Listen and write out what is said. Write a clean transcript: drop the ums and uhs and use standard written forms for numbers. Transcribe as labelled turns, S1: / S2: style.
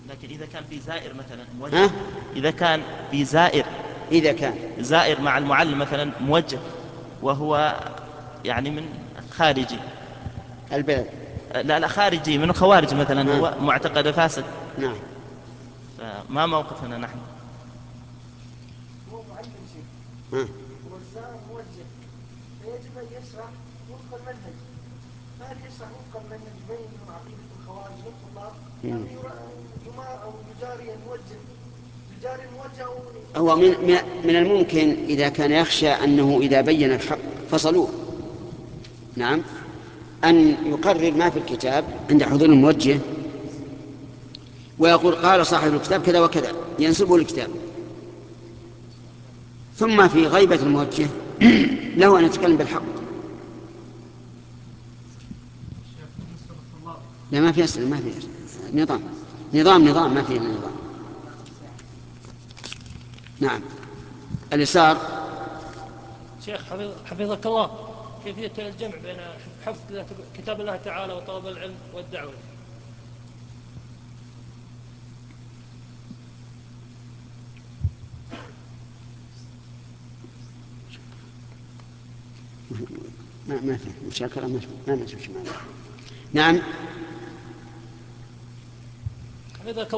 S1: لكن إذا كان في زائر مثلا موجه،
S2: ها؟
S1: إذا كان في زائر،
S2: إذا كان
S1: زائر مع المعلم مثلا موجه، وهو يعني من خارجي،
S2: البلد.
S1: لا لا خارجي من الخوارج مثلا،
S2: ها؟
S1: هو معتقد فاسد،
S2: نعم.
S1: فما موقفنا نحن؟
S3: هو معلم شيخ
S2: ها؟
S3: والزائر موجه، فيجب أن يشرح وفق المنهج. فهل يشرح وفق المنهج يبين أنه عقيدة الخوارج للطلاب، أم يمار أو يجاري الموجه، يجاري الموجه
S2: هو من الممكن إذا كان يخشى أنه إذا بين الحق فصلوه، نعم، أن يقرر ما في الكتاب عند حضور الموجه ويقول قال صاحب الكتاب كذا وكذا، ينسبه الكتاب، ثم في غيبة الموجه له أن يتكلم بالحق. لا، ما في أسئلة، ما في أسئلة. نظام ما فيه نظام. نعم. اليسار.
S4: شيخ حفظك الله، كيفية الجمع بين حفظ كتاب الله تعالى وطلب العلم والدعوة؟
S2: ما في مشاكلة، ما نشوف. نعم.
S4: حفظك